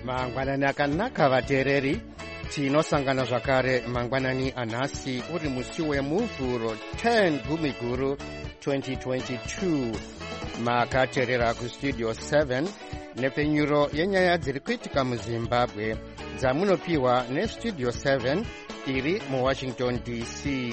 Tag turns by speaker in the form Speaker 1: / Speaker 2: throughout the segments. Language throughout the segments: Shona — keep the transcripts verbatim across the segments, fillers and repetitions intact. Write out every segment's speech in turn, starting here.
Speaker 1: mangwanani akanaka vateereri, tinosangana zvakare mangwanani anhasi uri musi wemuvhuro ten gumiguru twenty twenty-two. Makateerera kustudio seven nepfenyuro yenyaya dziri kuitika muzimbabwe dzamunopiwa nestudio seven iri muwashington D C.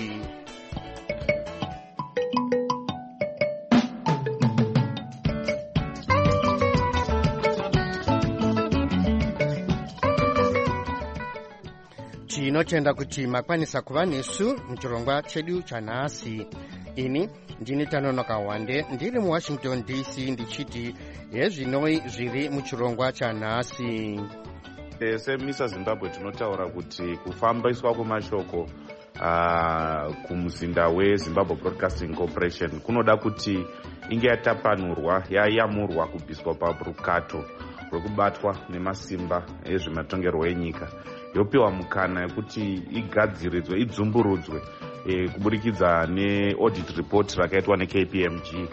Speaker 1: Tinotenda kuti makwanisa kuva nesu muchirongwa chedu chanhasi. Ini ndini Tanonoka Wande ndiri muwashington D C ndichiti hezvinoi zviri muchirongwa chanhasi.
Speaker 2: E, semisa Zimbabwe tinotaura kuti kufambiswa kwemashoko uh, kumuzinda weZimbabwe Broadcasting Corporation kunoda kuti inge yatapanurwa yayamurwa kubviswa parukato rwekubatwa nemasimba ezvematongerwo enyika, yopiwa mukana yekuti igadziridzwe idzumburudzwe e, kuburikidza neaudit report rakaitwa neK P M G.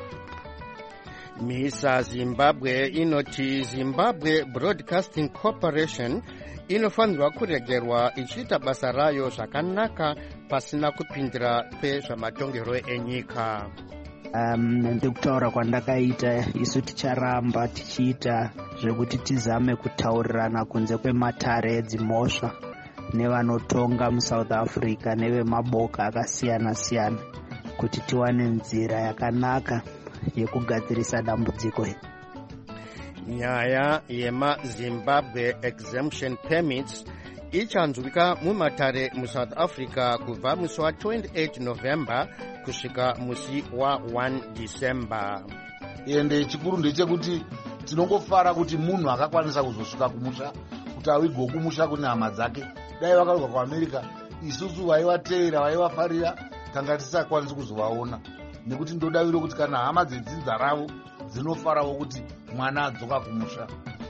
Speaker 1: Misa Zimbabwe inoti Zimbabwe Broadcasting Corporation inofanirwa kuregerwa ichiita basa rayo zvakanaka pasina kupindira kwezvamatongerwo enyika.
Speaker 3: Um, ndikutaura kwandakaita isu ticharamba tichiita zvekuti tizame kutaurirana kunze kwematare edzimhosva nevanotonga muSouth Africa nevemaboka akasiyana siyana kuti tiwane nzira yakanaka yekugadzirisa dambudziko.
Speaker 1: Nyaya yemaZimbabwe exemption permits ichanzwika mumatare muSouth Africa kubva musi wa twenty-eight November kusvika musi wa one December.
Speaker 4: Ende chikuru ndechekuti tinongofara kuti munhu akakwanisa kuzosvika kumusha kuti awigwe kumusha kune hama dzake. Dai vakaruka kuAmerica, isusu vaivateera vaivafarira tanga tisakwanisi kuzovaona, nekuti ndodaviro kuti kana hama dzedzinza ravo dzinofarawo kuti mwana adzoka kumusha.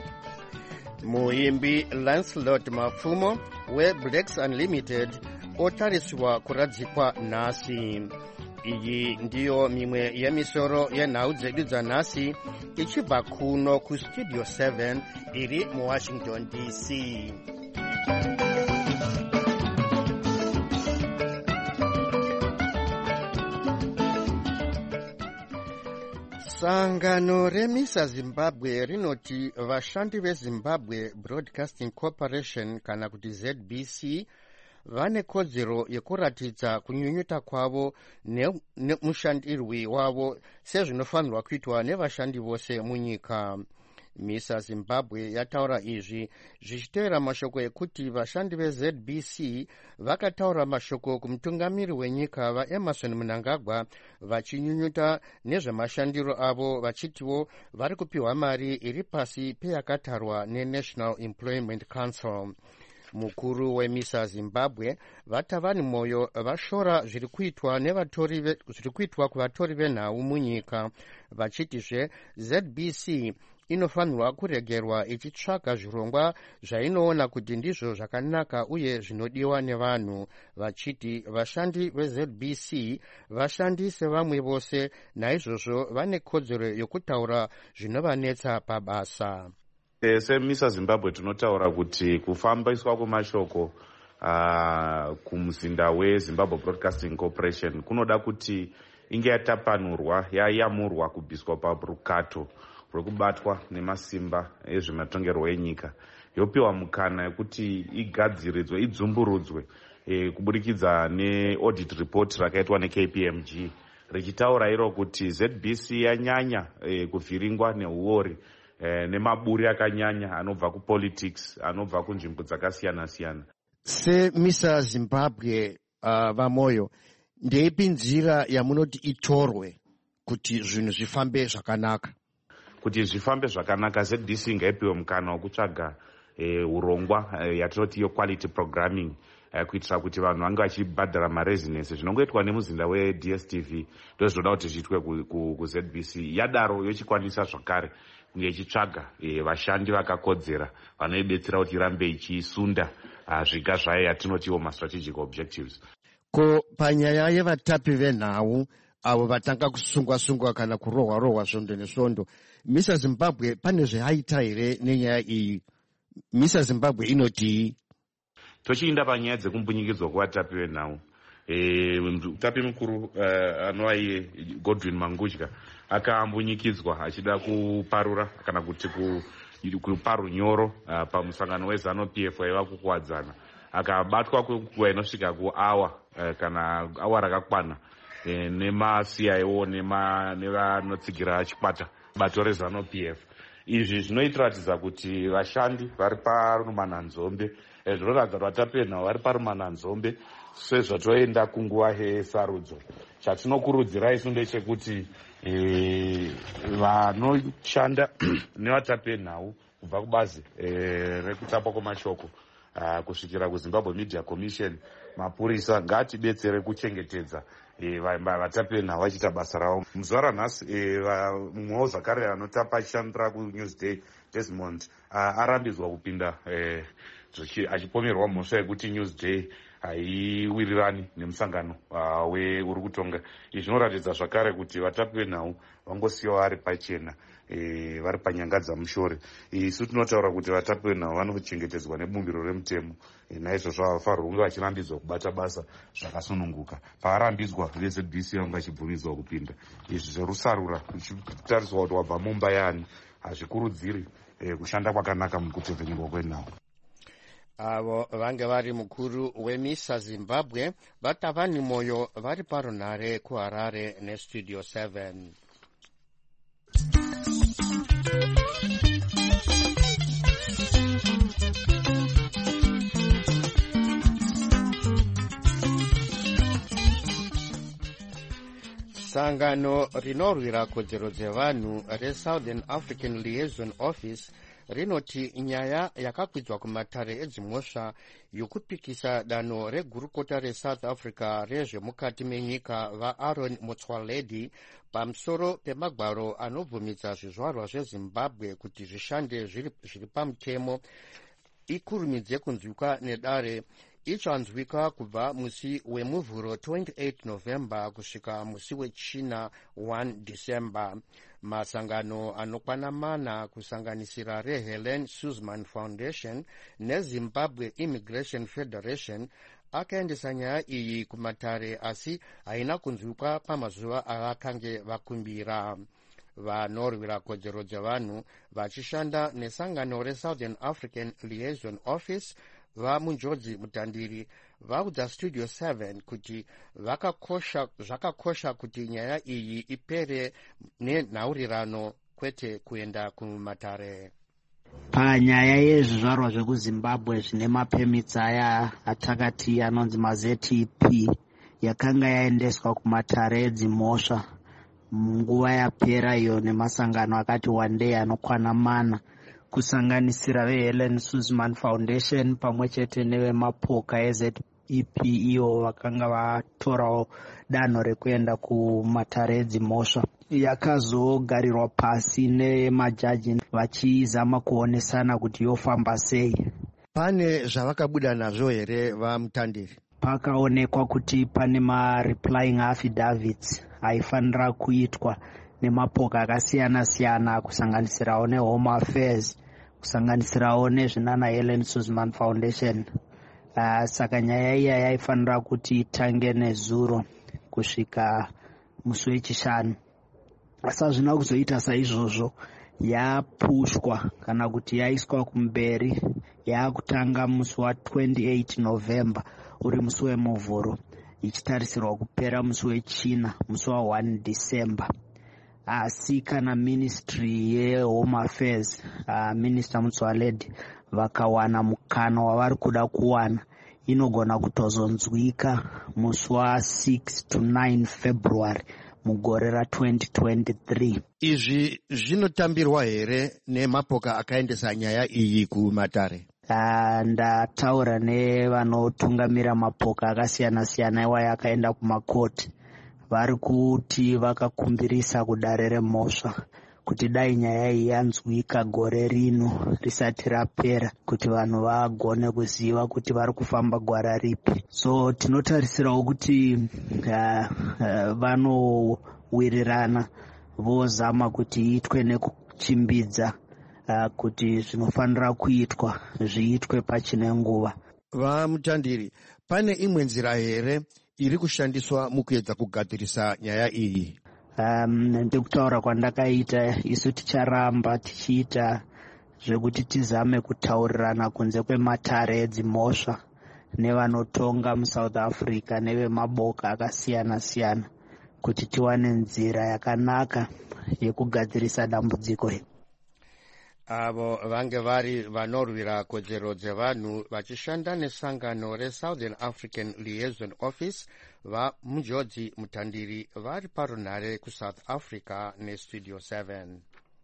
Speaker 1: Muimbi Lancelot Mafumo weBlacks Unlimited otariswa kuradzikwa nhasi. Iyi ndiyo mimwe yemisoro yenhau dzedu dzanhasi ichibva kuno kustudio seven iri muwashington D C. Sangano remisa Zimbabwe rinoti vashandi veZimbabwe Broadcasting Corporation kana kuti Z B C vane kodzero yekuratidza kunyunyuta kwavo nemushandirwi wavo sezvinofanirwa kuitwa nevashandi vose munyika. Misa Zimbabwe yataura izvi zvichiteera mashoko ekuti vashandi veZ B C vakataura mashoko kumutungamiri wenyika vaEmerson Mnangagwa vachinyunyuta nezvemashandiro avo vachitiwo vari kupiwa mari iri pasi peyakatarwa neNational Employment Council. Mukuru wemisa Zimbabwe vatavani moyo vashora zviri kuitwa nevatori zviri kuitwa kuvatori venhau munyika vachitizve Z B C inofanirwa kuregerwa ichitsvaga zvirongwa zvainoona kuti ndizvo zvakanaka uye zvinodiwa nevanhu, vachiti vashandi veZ B C vashandi sevamwe vose, naizvozvo vane kodzero yokutaura zvinovanetsa pabasa.
Speaker 2: E, semisa Zimbabwe tinotaura kuti kufambiswa kwemashoko uh, kumuzinda weZimbabwe Broadcasting Corporation kunoda kuti inge yatapanurwa yayamurwa kubviswa parukato rwekubatwa nemasimba ezvematongerwo enyika, yopiwa mukana yekuti igadziridzwe idzumburudzwe e, kuburikidza neaudit report rakaitwa neK P M G richitaura iro kuti Z B C yanyanya e, kuvhiringwa neuori e, nemaburi akanyanya anobva kupolitics, anobva kunzvimbo dzakasiyana siyana.
Speaker 1: Semisa Zimbabwe uh, vamoyo, ndeipi nzira yamunoti itorwe kuti zvinhu zvifambe zvakanaka?
Speaker 2: Kuti zvifambe zvakanaka, Z B C ngaipiwe mukana wekutsvaga e, urongwa e, yatinoti yo quality programming e, kuitira kuti vanhu vange vachibhadhara maresidence zvinongoitwa nemuzinda weD S T V ndozvinoda kuti zviitwe kuZ B C. Yadaro yochikwanisa zvakare kunge ichitsvaga e, vashandi vakakodzera vanoidetsera kuti irambe ichisunda zviga zvayo yatinotiwo ma-strategic objectives.
Speaker 1: Ko panyaya yevatapi venhau avo vatanga kusungwa sungwa kana kurohwa rohwa svondo nesvondo, misa Zimbabwe pane zvaita here nenyaya iyi? misa Zimbabwe inoti
Speaker 2: tochiinda panyaya dzekumbunyikidzwa kwavatapi venhau. Mutapi mukuru uh, anova iye Godwin Mangudya akaambunyikidzwa achida kuparura kana kuti kupa runyoro uh, pamusangano weZanu-P F waiva kukuwadzana, akabatwa kwenguva inosvika kuawa uh, kana awa rakakwana uh, nemasi aiwo nevanotsigira chikwata bato reZanu-P F. Izvi zvinoitiratidza kuti vashandi vari parumananzombe, zvinoratidza kuti vatapi venhau vari parumananzombe sezvatoenda kunguva yesarudzo. Chatinokurudzira isu ndechekuti e, vanoshanda nevatapi venhau kubva kubazi e, rekutapwa kwemashoko kusvikira kuZimbabwe Media Commission, mapurisa ngatidetsere kuchengetedza vatapi venhau vachiita basa ravo. Muzuva ranhasi mumwewo zvakare anotapa achishandira kuNewsday Desmond arambidzwa kupinda achipomerwa mhosva yekuti Newsday haiwirirani nemusangano uri kutonga. Izvi zvinoratidza zvakare kuti vatapi venhau vangosiyiwa vari pachena, vari panyanga dzamushore. Isu tinotaura kuti vatapi venhau vanochengetedzwa nebumbiro remutemo, naizvozvo havafanirwi kunge vachirambidzwa kubata basa zvakasununguka. Pavarambidzwa veZ B C vanga vachibvumidzwa kupinda. Izvi zverusarura kuchitariswa kuti wabva mumba yaani hazvikurudziri kushanda kwakanaka mukutevhenyerwa kwenhau.
Speaker 1: Avo vange vari mukuru wemisa Zimbabwe vatavani moyo vari parunhare kuHarare neStudio seven. Sangano rinorwira kodzero dzevanhu reSouthern African Liaison Office rinoti nyaya yakakwidzwa kumatare edzimhosva yokupikisa danho regurukota reSouth Africa rezvemukati menyika vaAaron Motsoaledi pamusoro pemagwaro anobvumidza zvizvarwa zveZimbabwe kuti zvishande zviri pamutemo ikurumidze kunzwikwa nedare ichanzwika kubva musi wemuvhuro twenty-eighth November kusvika musi wechina one December. Masangano anokwana mana kusanganisira reHelen Suzman Foundation neZimbabwe Immigration Federation akaendesa nyaya iyi kumatare asi haina kunzwikwa pamazuva avakange vakumbira. Vanorwira kodzero dzevanhu vachishanda nesangano reSouthern African Liaison Office vamunjodzi mutandiri vaudza Studio seven kuti vakakosha zvakakosha kuti nyaya iyi ipere nenhaurirano kwete kuenda kumatare.
Speaker 3: Panyaya yezvizvarwa zvekuZimbabwe zvine mapemits aya atakati anonzi maZ T P yakanga yaendeswa kumatare edzimhosva munguva yapera iyo nemasangano akati wandei anokwana mana kusanganisira veHelen Suzman Foundation pamwe chete nevemapoka eZ E P iyo vakanga vatorawo danho rekuenda kumatare edzimhosva. Yakazogarirwa pasi nemajaji vachizama kuonesana kuti yofamba sei.
Speaker 1: Pane zvavakabuda nazvo here vamutandiri?
Speaker 3: Pakaonekwa kuti pane ma-replying affidavits aifanira kuitwa nemapoka akasiyana siyana kusanganisirawo neHome Affairs, kusanganisirawo nezvinana Helen Suzman Foundation. Uh, saka nyaya iya yaifanira kuti itange nezuro kusvika musi wechishanu. Asi hazvina kuzoita saizvozvo, yapushwa kana kuti yaiswa kumberi, yakutanga musi wa twenty-eighth November uri musi wemuvhuro, ichitarisirwa kupera musi wechina musi wa one December. Asi kana Ministry yeHome Affairs, uh, Minister Motsoaledi vakawana mukana wavari kuda kuwana, inogona kutozonzwika musi wa six to nine February mugore ra twenty twenty-three.
Speaker 1: Izvi zvinotambirwa here nemapoka akaendesa nyaya iyi kumatare?
Speaker 3: Uh, ndataura nevanotungamira mapoka akasiyana siyana iwayo akaenda kumakoti, vari kuti vakakumbirisa kudare remhosva kuti dai nyaya iyi yanzwika gore rino risati rapera kuti vanhu vagone kuziva kuti vari kufamba gwara ripi. So tinotarisirawo kuti uh, uh, vanowirirana vozama kuti itwe nekuchimbidza uh, kuti zvinofanira kuitwa zviitwe pachine nguva.
Speaker 1: Vamutandiri, pane imwe nzira here iri kushandiswa mukuedza kugadzirisa nyaya iyi?
Speaker 3: Um, ndikutaura kwandakaita, isu ticharamba tichiita zvekuti tizame kutaurirana kunze kwematare edzimhosva nevanotonga muSouth Africa nevemaboka akasiyana siyana kuti tiwane nzira yakanaka yekugadzirisa dambudziko iri.
Speaker 1: Avo vange vari vanorwira kodzero dzevanhu vachishanda nesangano reSouthern African Liaison Office vaMujodzi Mutandiri vari parunhare kuSouth Africa neStudio seven.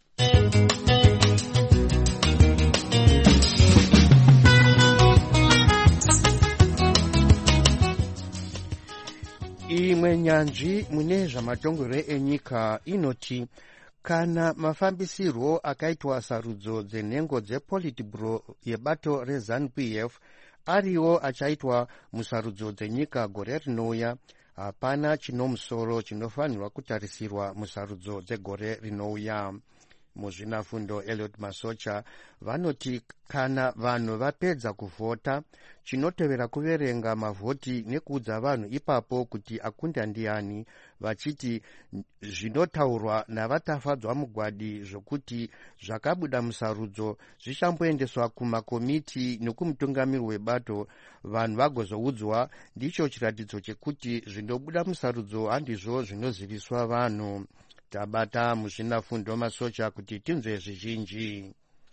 Speaker 1: Imwe nyanzvi mune zvamatongero enyika inoti kana mafambisirwo akaitwa sarudzo dzenhengo dzepolitburo yebato reZANU-P F ariwo achaitwa musarudzo dzenyika gore rinouya, hapana chinomusoro chinofanirwa kutarisirwa musarudzo dzegore rinouya. Muzvinafundo Elliot Masocha vanoti kana vanhu vapedza kuvhota, chinotevera kuverenga mavhoti nekuudza vanhu ipapo kuti akunda ndiani, vachiti zvinotaurwa navatafadzwa mugwadi zvokuti zvakabuda musarudzo zvichamboendeswa kumakomiti nekumutungamiri webato, vanhu vagozoudzwa. Ndicho chiratidzo chekuti zvinobuda musarudzo handizvo zvinoziviswa vanhu. Tabata muzvinafundo Masocha kuti tinzwe zvizhinji.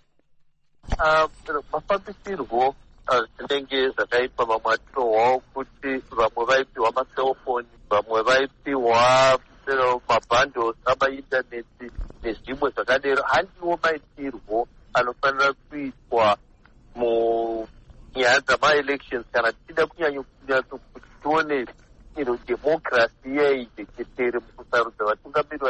Speaker 5: Mafambisirwo zvinenge zvakaitwa, vamwe atinohwawo kuti vamwe vaipiwa maselfoni, vamwe vaipiwa mabhandles amaindaneti nezvimwe zvakadero. Handiwo maitirwo anofanira kuitwa munyaya dzamaelections kana tichida kunyanya kuti tione democracy yaijeketere mukusarudza vatungamiri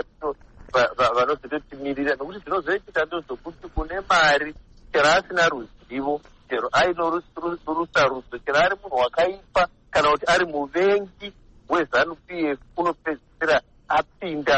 Speaker 5: vanozototimirira, nokuti zvinozoitika ndozvokuti kune mari chero asina ruzivo, chero aino rusarudzo, chero ari munhu wakaipa kana kuti ari muvengi weZANU-P F unopedzisira apinda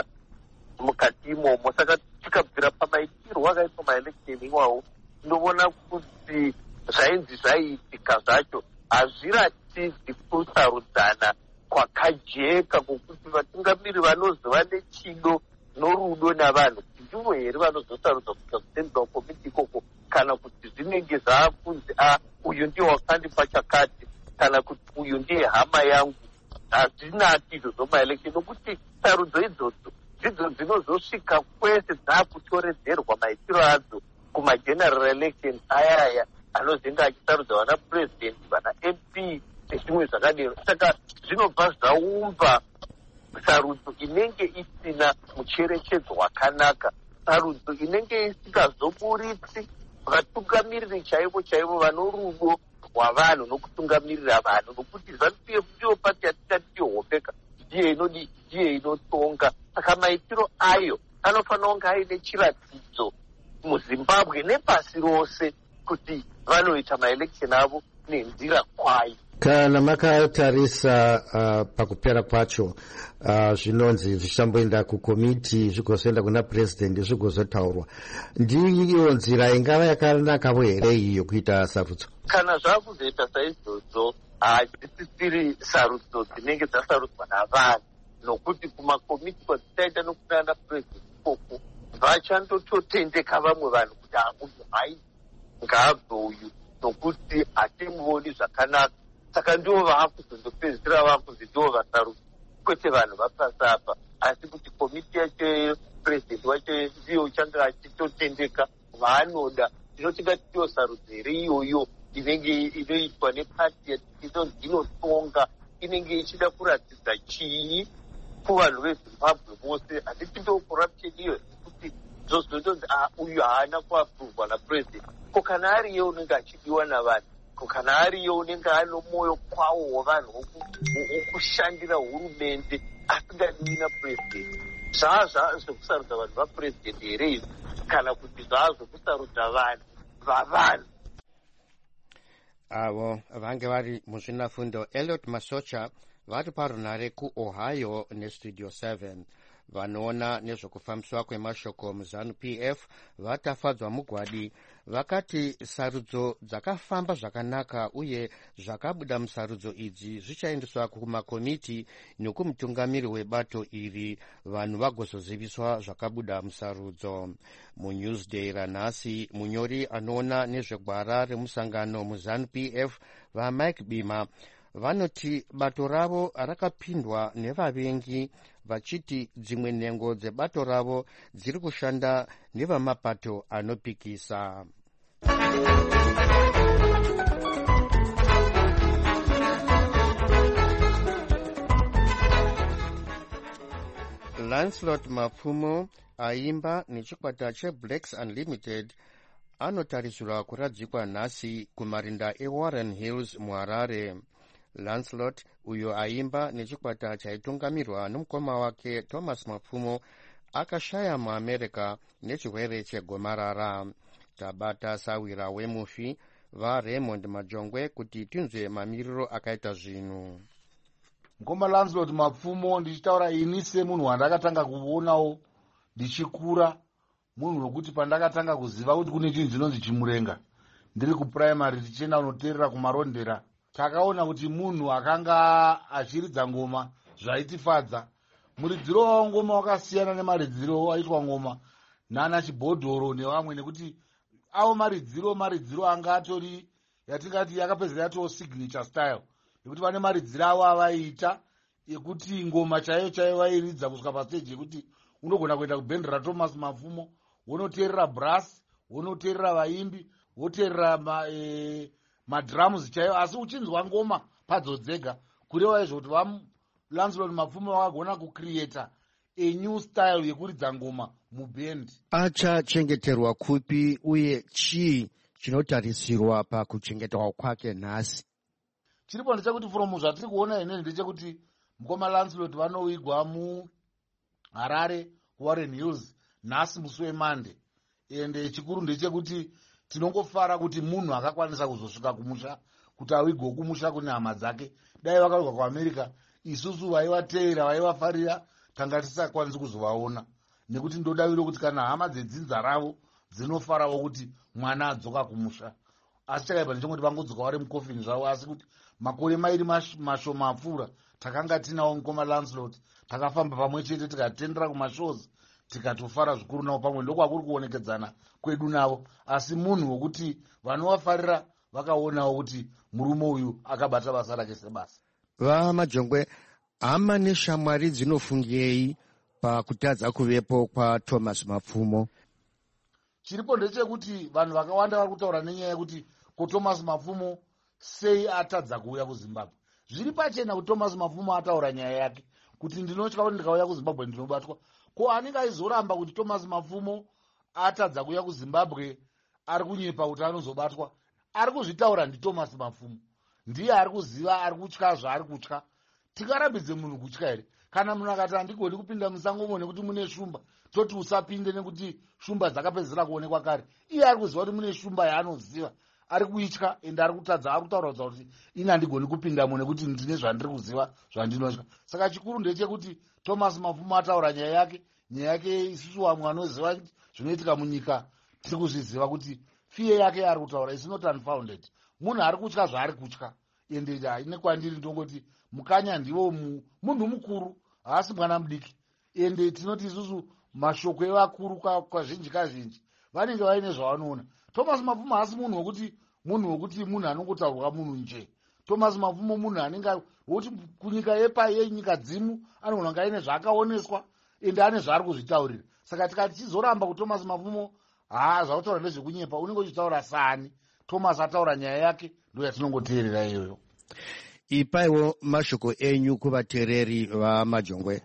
Speaker 5: mukati imomo. Saka tikabvira pamaitirwo akaitwa maelection iwawo, ndinoona kuti zvainzi zvaiitika zvacho hazviratidzi kusarudzana kwakajeka kwokuti vatungamiri vanozi vane chido norudo navanhu ndivo here vanozosarudza kusvika kucentral committee ikoko, kana kuti zvinenge zvaakunzi a uyu ndiye wakandipa chakati kana kuti uyu ndiye hama yangu. Hazvinaki izvo zvomaelection, nokuti sarudzo idzodzo ndidzo dzinozosvika kwese dzaakutoredzerwa maitiro adzo kumageneral elections ayaya anozenge achisarudza vana president, vana M P nezvimwe zvakadero. Saka zvinobva zvaumba sarudzo inenge isina mucherechedzo wakanaka, sarudzo inenge isingazoburitsi vatungamiriri chaivo chaivo vanorudo rwavanhu nokutungamirira vanhu, nokuti ZANU-P F ndiyo pati yatingati ndiyohopeka, ndiye inodi ndiye inotonga. Saka maitiro ayo anofanira kunge aine chiratidzo muZimbabwe nepasi rose kuti vanoita maelection avo nenzira kwayo.
Speaker 1: Kana makatarisa uh, pakupera kwacho uh, zvinonzi zvichamboenda kukomiti zvigozoenda kuna president zvigozotaurwa, ndiyo nzira ingava yakanakawo here iyo kuita sarudzo?
Speaker 5: Kana zvakuzoita saizvozvo hadzisisiri sarudzo dzinenge dzasarudzwa navanhu, nokuti kumakomiti kwadzitaita nokunana president ikoko vachandototendeka vamwe vanhu kuti amunhu hai ngaabve uyu, nokuti hatimuoni zvakanaka. Saka ndivo vaakuzondopedzisira vakuzi ndivo vasarudzi, kwete vanhu vapasapa, asi kuti komiti yacho president wacho ndiyo uchanga achitotendeka vaanoda. Ndinotinga tiyo sarudzo here iyoyo inenge inoitwa nepati inonzi inotonga, inenge ichida kuratidza chii kuvanhu veZimbabwe vose. Handiti ndo corruption iyo kuti zvozotonzi uyu haana kuapuruvwa napresident, ko kana ariyo unenge achidiwa navanhu, ko kana ariyo unenge ano mwoyo kwawo wavanhu wokushandira hurumende asingadiwi napresident. Zvaa zvekusarudza vanhu vapresident here izvi, kana kuti zvaa zvekusarudza vanhu vavanhu?
Speaker 1: Avo vange vari muzvinafundo Elliot Masocha vari parunhare kuOhio neStudio seven. vanoona nezvekufambiswa kwemashoko muzanu P F vatafadzwa mugwadi vakati sarudzo dzakafamba zvakanaka uye zvakabuda musarudzo idzi zvichaendeswa kumakomiti nekumutungamiri webato iri vanhu vagozoziviswa zvakabuda musarudzo. muNewsday ranhasi munyori anoona nezvegwara remusangano muzanu P F vaMike Bima vanoti bato ravo rakapindwa nevavengi vachiti dzimwe nhengo dzebato ravo dziri kushanda nevamapato anopikisa. Lancelot Mapfumo aimba nechikwata cheBlacks Unlimited anotarisirwa kuradzikwa nhasi kumarinda eWarren Hills muHarare. Lancelot uyo aimba nechikwata chaitungamirwa nomukoma wake Thomas Mapfumo akashaya muAmerica nechirwere chegomarara. Tabata sawira wemufi vaRaymond Majongwe kuti tinzwe mamiriro akaita zvinhu.
Speaker 4: Mukoma Lancelot Mapfumo ndichitaura ini semunhu wandakatanga kuonawo ndichikura, munhu wekuti pandakatanga kuziva kuti kune chinhu chinonzi chimurenga ndiri kupuraimary tichienda kunoteerera kumarondera, takaona kuti munhu akanga achiridza ngoma zvaitifadza. Muridziro wavo ngoma wakasiyana nemaridziro aitwa ngoma nana Chibhodhoro nevamwe, nekuti avo maridziro maridziro anga atori yatingati yakapedzera yatoo signature style, yekuti vane maridziro avo avaiita yekuti ngoma chaiyo chaiyo vairidza kusvika pastage yekuti unogona kuenda kubhendi raThomas Mapfumo wonoteerera brass, wonoteerera vaimbi, woteerera ma, e, madrums chaiyo, asi uchinzwa ngoma padzo dzega, kureva izvo kuti Lancelot Mapfumo vakagona kucreata a new style yekuridza ngoma mubhendi.
Speaker 1: Achachengeterwa kupi uye chii chinotarisirwa pakuchengetwa kwake nhasi?
Speaker 4: Chiripo ndechekuti from zvatiri kuona inini ndechekuti mukoma Lancelot vanowigwa muHarare Warren Hills nhasi musi weMonday, ende chikuru ndechekuti tinongofara kuti munhu akakwanisa kuzosvika kumusha, kuti awigwe kumusha kune hama dzake. Dai vakawigwa kuAmerica, isusu vaivateera vaivafarira tanga tisakwanisi kuzovaona, nekuti ndodaviro kuti kana hama dzedzinza ravo dzinofarawo kuti mwana adzoka kumusha. Asi chakaipa ndechekuti vangodzoka vari mukofini zvavo, asi kuti makore mairi mashoma apfuura takanga tinawo mukoma Lancelot, takafamba pamwe chete tikatendera kumashows tikatofara zvikuru navo pamwe, ndokwakuri kuonekedzana kwedu navo. Asi munhu wekuti vanovafarira vakaonawo kuti murume uyu akabata basa rake sebasa.
Speaker 1: VaMajongwe, hama neshamwari dzinofungei pakutadza kuvepo kwaThomas Mapfumo?
Speaker 4: Chiripo ndechekuti vanhu vakawanda vari kutaura nenyaya yekuti ko Thomas Mapfumo sei atadza kuuya kuZimbabwe. Zviri pachena kuti Thomas Mapfumo ataura nyaya yake kuti ndinotya kuti ndikauya kuZimbabwe ndinobatwa. Ko anenge aizoramba kuti Thomas Mapfumo atadza kuuya kuZimbabwe ari kunyepa kuti anozobatwa? Ari kuzvitaura ndiThomas Mapfumo, ndiye ari kuziva, ari kutya zvaari kutya. Tikarambidze munhu kutya here? Kana munhu akati handigoni kupinda musangomo nekuti mune shumba, toti usapinde nekuti shumba dzakapedzera kuonekwa kare. Iye ari kuziva kuti mune shumba yaanoziva, ari kuitya, ende ari kutadza, ari kutaura kuti ini handigoni kupindamo nekuti ndine zvandiri kuziva zvandinotya. Saka chikuru ndechekuti Thomas Mapfumo ataura nyaya yake, nyaya yake isusu vamwe vanoziva zvinoitika munyika tiri kuzviziva kuti fiye yake ari kutaura is not unfounded. Munhu ari kutya zvaari kutya, ende ine kwandiri ndongoti mukanya ndiwo munhu mukuru, haasi mwana mudiki. Ende tinoti isusu mashoko evakuru kazhinji kazhinji vanenge vaine zvavanoona. Thomas Mapfumo haasi munhu wekuti munhu wekuti munhu anongotaurwa munhu nje. Thomas Mapfumo munhu anenge wokuti kunyika yepa yenyika dzimu anogona kunge aine zvaakaoneswa, ende ane zvaari kuzvitaurira. Saka tikati chizoramba kuti Thomas Mapfumo haa zvakutaura ndezvekunyepa, unenge uchitaura sani. Thomas ataura nyaya yake, ndo yatinongoteerera iyoyo.
Speaker 1: Ipaiwo mashoko enyu kuvateereri vaMajongwe.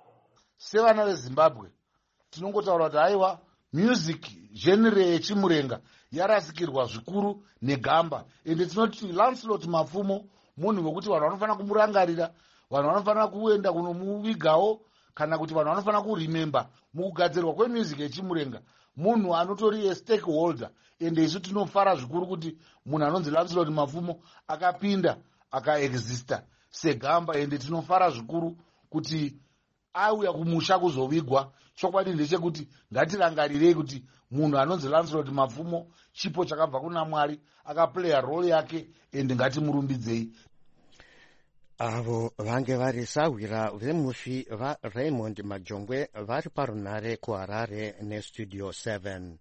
Speaker 4: Sevana veZimbabwe tinongotaura kuti haiwa music genre yechimurenga yarasikirwa zvikuru negamba, ende tinoti Lancelot Mapfumo munhu wekuti vanhu vanofanira kumurangarira, vanhu vanofanira kuenda kunomuvigawo, kana kuti vanhu vanofanira kurimemba mukugadzirwa kwemusic yechimurenga. Munhu anotori a stakeholder, ende isu tinofara zvikuru kuti munhu anonzi Lancelot Mapfumo akapinda akaexista segamba, ende tinofara zvikuru kuti auya kumusha kuzovigwa. Chokwadi ndechekuti ngatirangarirei kuti munhu anonzi Lancelot Mapfumo chipo chakabva kuna Mwari, akaplaya role yake, ende ngatimurumbidzei.
Speaker 1: Avo vange vari sawira vemufi va Raymond Majongwe vari parunare kuHarare nestudio seven.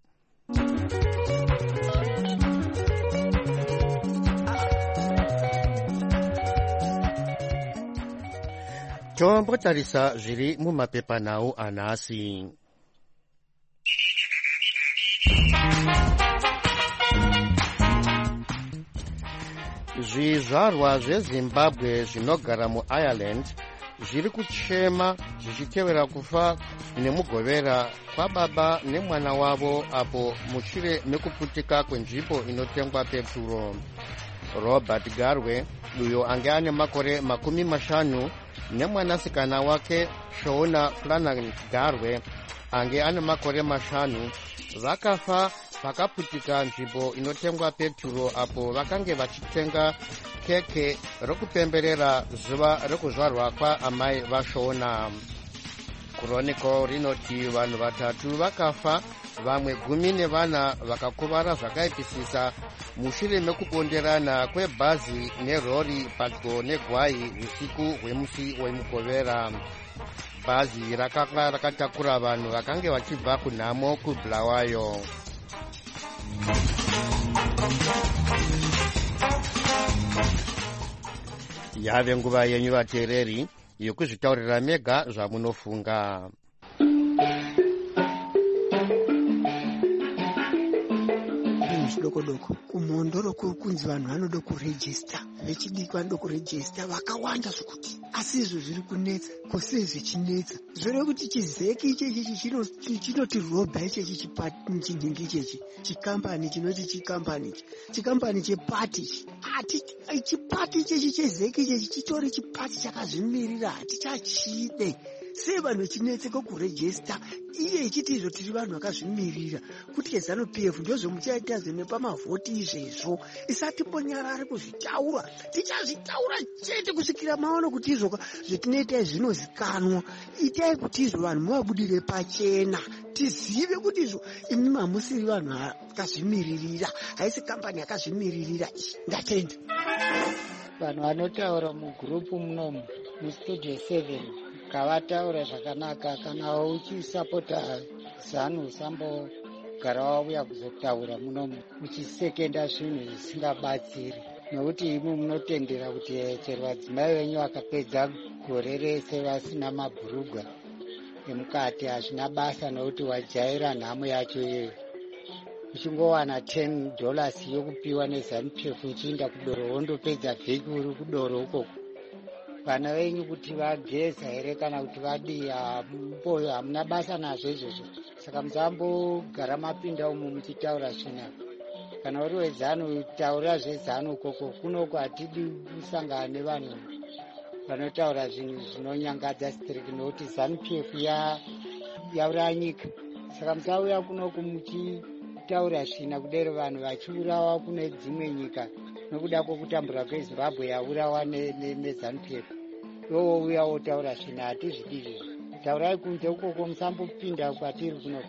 Speaker 1: Tombotarisa zviri mumapepanhau anhasi. Zvizvarwa zveZimbabwe zvinogara muIreland zviri kuchema zvichitevera kufa nemugovera kwababa nemwana wavo apo mushure mekuputika kwenzvimbo inotengwa peturo. Robert Garwe, uyo ange ane makore makumi mashanu, nemwanasikana wake Shauna Flanagan Garwe ange ane makore mashanu, vakafa pakaputika nzvimbo inotengwa peturo apo vakange vachitenga keke rokupemberera zuva rekuzvarwa kwaamai vaShauna. Chronicle rinoti vanhu vatatu vakafa, vamwe gumi nevana vakakuvara zvakaipisisa mushure mekubonderana kwebhazi nerori padyo negwai usiku hwemusi wemugovera. Bhazi rakanga rakatakura vanhu vakange vachibva kunhamo kuBulawayo. Yave nguva yenyu vateereri yokuzvitaurira mega zvamunofunga.
Speaker 6: Doko doko kumondoro kunzi vanhu vanoda kurejista, vechidiki vanoda kurejista vakawanda zvokuti, asi izvo zviri kunetsa kose zvichinetsa zvore kuti chizeki ichechi chinotirobha ichechi chichinhingi ichechi chikambani chinoti chikambani chikambani chepati chipati ichechi chezeki ichechi chitori chipati chakazvimirira, hatichachide sei vanhu chinetseka kurejista iye ichiti izvo tiri vanhu vakazvimirira kuti zanu P F ndozvo muchaita nepamavhoti izvezvo. Isatimbonyarare kuzvitaura, tichazvitaura chete kusvikira maona kuti izvo zvetinoita zvinozikanwa. Itai kuti izvo vanhu muvabudire pachena, tizive kuti izvo imi mamusiri vanhu vakazvimiririra, haisi kambani yakazvimiririra. Ndatenda
Speaker 7: vanhu vanotaura mugurupu munomu mustudio seven kavataura zvakanaka. Kana uchisapota zanu usambogara wauya kuzotaura munomu uchisekenda zvinhu zvisingabatsiri, nokuti imi munotendera kuti chero vadzimai venyu vakapedza gore rese vasina mabhurugwa emukati hazvina basa, nokuti wajaira nhamo yacho iyoyo. Uchingowana ten dollars yokupiwa nezanu P F uchiinda kudoro wondopedza vhiki uri kudoro ukoko. Vana venyu kuti vageza here kana kuti vadii, hamuna basa nazvo izvozvo. Saka musambogara mapinda umu muchitaura zvina. Kana uri wezanu taura zvezanu ukoko, kunoko hatidi kusangana nevanhu vanotaura zvinhu zvinonyangadza sitiriki, nokuti zanu P F yauraya nyika. Saka musauya kunoku muchitaura zvina kudero vanhu vachiurawa kune dzimwe nyika nokuda kwokutambura kweZimbabwe yaurawa nezanu P F. Iwo uya wotaura zvina, hatizvidizvi. Taurai kunze ukoko, musambopinda kwatiri kunoku.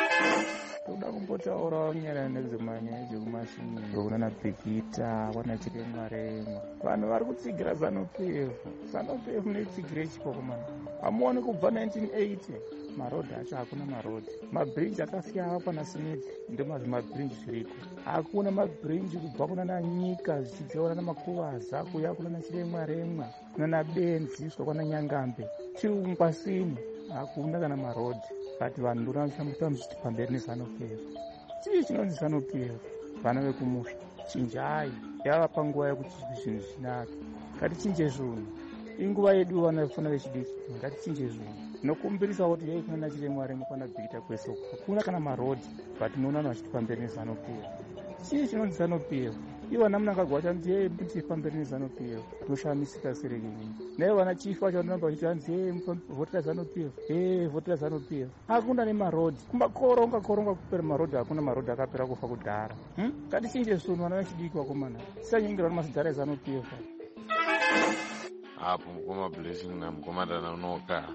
Speaker 8: Toda kumbotaurawo nyaya nedzimanyaya dzekumashinini ndokunana Bhekita kwana Chiremwa Remwa. Vanhu vari kutsigira zanu P F. zanu P F neitsigire chipokomana. Hamuoni kubva nineteen eighty marodhi acho hakuna marodhi. Mabhirinji akasiyana pana Smith ndemazvi mabhirinji zviriko. Hakuna mabhirinji kubva kunana Nyika zvichidziwa na Makuvaza kuya kunana Chiremwa Remwa kunana Benzi zviswa kwana Nyangambe Chiungwasini hakuna kana marodhi. But vanhu ndoranamusa muchiti pamberi nezanu P F. Chii chinonzi zanu P F? Vana vekumusha chinjai, yava panguva yekuti zvinhu zvinaka. Ngatichinje zvinhu. Inguva yedu vana vefana vechidiki, ngatichinje zvinhu. Nokumbirisa kuti yei kuna Chiremwa Remwa kwana Bhekita kwese hakuna kana marodhi, but noona vanhu vachiti pamberi nezanu P F. Chii chinonzi zanu P F? Ivo vana munangagwacha kuti yei muchiti pamberi nezanu P F. Toshamisika sereke nyinyi. Naye vana chifu vacho vanoramba vachiti hanzi yei votera zanu P F. Yei votera zanu P F. Hakuna nemarodhi. Kumbakoronga koronga kupera marodhi, hakuna marodhi akapera kufa kudhara. Hm? Ngatichinje zvinhu vana vechidiki vakomana. Tisanyengera mazidhara ezanu P F.
Speaker 9: Hapo mkoma blessing na mkoma dana unoka.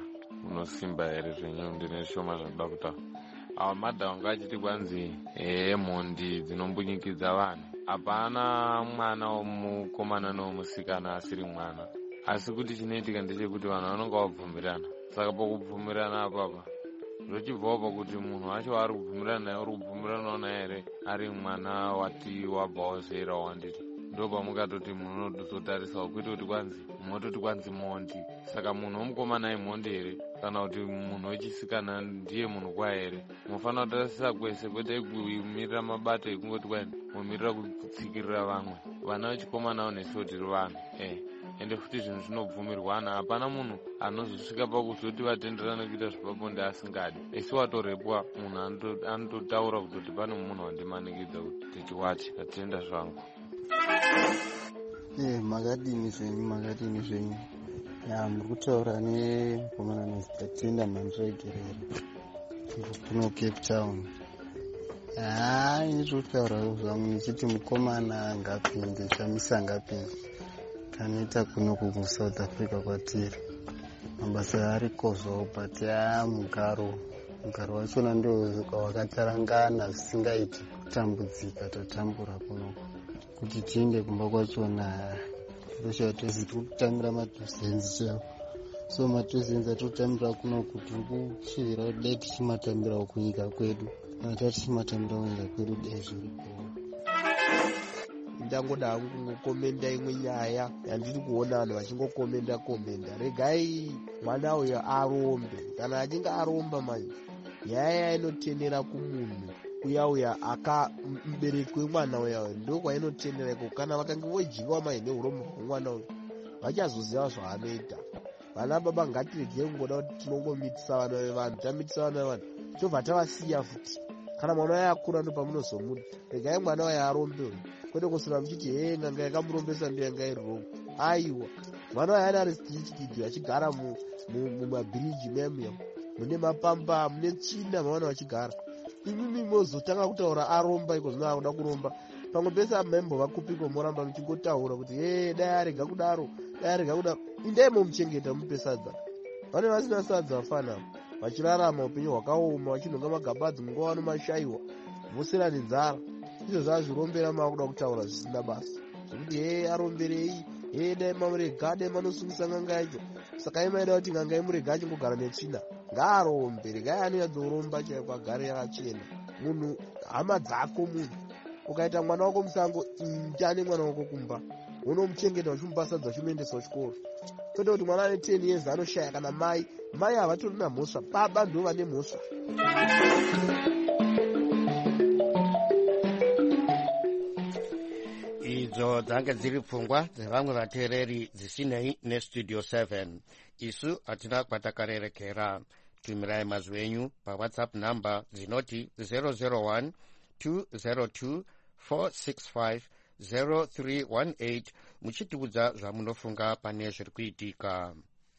Speaker 9: unosimba here zvenyu ndine shoma zvanoda kutaura. Ava madha vanga achiti kwanzi ehe mhondi dzinombunyikidzwa vanhu. Hapana mwana womukomana nowomusikana asiri mwana, asi kuti chinoitika ndechekuti vanhu vanonga vabvumirana. Saka pakubvumirana apapa zvochibvawo pakuti munhu wacho ari kubvumirana naye uri kubvumiranawo naye here ari mwana wati wabvawo zera wanditi. Ndo pamukatoti munhu unototarisawo kuita kuti kwanzi munototi kwanzi mhondi. Saka munhu womukomana imhondi here kana kuti munhu wechisikana ndiye munhu kwaye here. Munofanira kutarisisa kwese, kwete kumirira mabata ekungoti kwani mumirira kutsikirira vamwe. Vana vechikomanawo nesu tiri vanhu eh ende futi zvinhu zvinobvumirwana. Hapana munhu anozosvika pakuzoti vatenderane kuita zvepabonde asingadi. Esi watorepwa munhu anototaura kutoti pane munhu wandimanikidza kuti tichiwati tatenda zvangu.
Speaker 10: Eh, makadini zvenyu makadini zvenyu ya muri kutaura nemukomana nezitatenda mandiregerera kuno Cape Town. Ah, ini ndiri kutaura zvangu nichiti mukomana ngapinde shamisa ngapinde kanoita kuno kuSouth Africa kwatiri mabasa arikozvo but ya mugaro mugaro wachona ndio wakatarangana zvisingaiti kutambudzika tatambura kuno kuti tiende kumba kwachona ndosha tezi kutambira matuzenzi chavo. So matuzenzi atotambira kuno kuti tiri kushivira kuti dai tichimatambirawo kunyika kwedu kana tati tichimatambira kunyika kwedu dai zviripo.
Speaker 11: Ndangoda hangu kungokomenda imwe nyaya yandiri kuona vanhu vachingokomenda komenda. Regai mwana uyo arombe, kana achinge aromba manje nyaya inotendera kumunhu uya uya aka mubereki wemwana uya ndo kwainotendera iko. Kana vakange vojinga manje neurombo hwemwana uyo vachazoziva zvaanoita. Vana baba ngatirege kungoda kuti tinongomitisa vana vevanhu, tamitisa vana vevanhu tobva tavasiya futi. Kana mwana uya akura ndo pamunozomuda. Regai mwana uya arombe uyo kwete kusura muchiti he nganga yakamurombesa ndiyo yanga iri rongo. Aiwa mwana uya ari street achigara mumabhiriji memuya mune mapamba mune tsvina mavana vachigara. Imimi mozotanga kutaura aromba iko zvino akuda kuromba. Pamwe pese amembo vakupiko moramba muchingotaura kuti he dai arega kudaro dai arega kudaro. Indai momuchengeta mupe sadza. Vane vasina sadza vafana vachirarama upenyu hwakaoma vachinhonga magabadzi munguva vanomashayiwa vosera nenzara. Izvo zvazvirombera maakuda kutaura zvisina basa zvokuti he aromberei he dai mamurega dai manosungisa nganga yacho. Saka imaida kuti nganga imurega achingogara netsvina ngaarombe. Regai anoyadzoromba chaiko agare yakachena. Munhu hama dzako munhu ukaita mwana wako musango inda nemwana wako kumba unomuchengeta uchimupa sadza uchimuendesa kuchikoro. Kwete kuti mwana ane ten years anoshaya kana mai mai havatori namhosva baba ndo vane mhosva.
Speaker 1: Idzo dzange dziri pfungwa dzevamwe vateereri dzisinei nestudio seven. Isu hatina kwatakarerekera. Tumirai mazwi enyu pawhatsapp number dzinoti zero zero one two zero two four six five zero three one eight muchitiudza zvamunofunga pane zviri kuitika.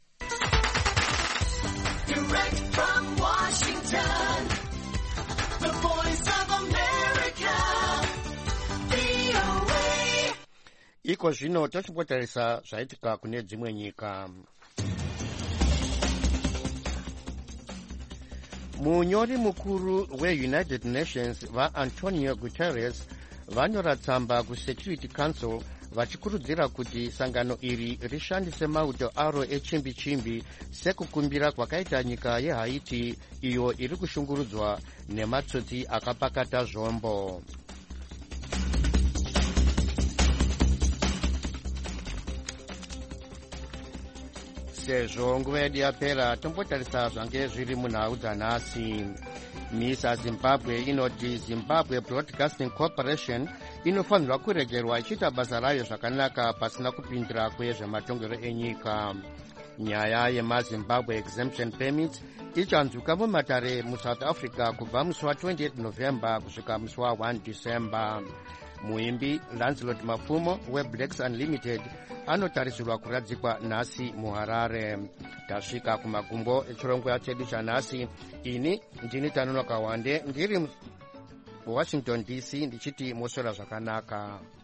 Speaker 1: Direct from Washington, the voice of America, V O A. Iko zvino tochimbotarisa zvaitika kune dzimwe nyika. Munyori mukuru weUnited Nations vaAntonio Guterres vanyora tsamba kuSecurity Council vachikurudzira kuti sangano iri rishandise mauto aro echimbi chimbi sekukumbira kwakaita nyika yeHaiti iyo iri kushungurudzwa nematsotsi akapakata zvombo. Sezvo nguva yedu yapera tombotarisa zvange zviri munhau dzanhasi. Misa Zimbabwe inoti Zimbabwe Broadcasting Corporation inofanirwa kuregerwa ichiita basa rayo zvakanaka pasina kupindira kwezvematongero enyika. Nyaya yemaZimbabwe exemption permits ichanzwika mumatare muSouth Africa kubva musi wa28 November kusvika musi wa1 December. Muimbi Lancelot Mapfumo weBlacks Unlimited anotarisirwa kuradzikwa nhasi muHarare. Tasvika kumagumbo echirongwa chedu chanhasi. Ini ndini Tanonoka Wande ndiri Washington D C ndichiti moswera zvakanaka.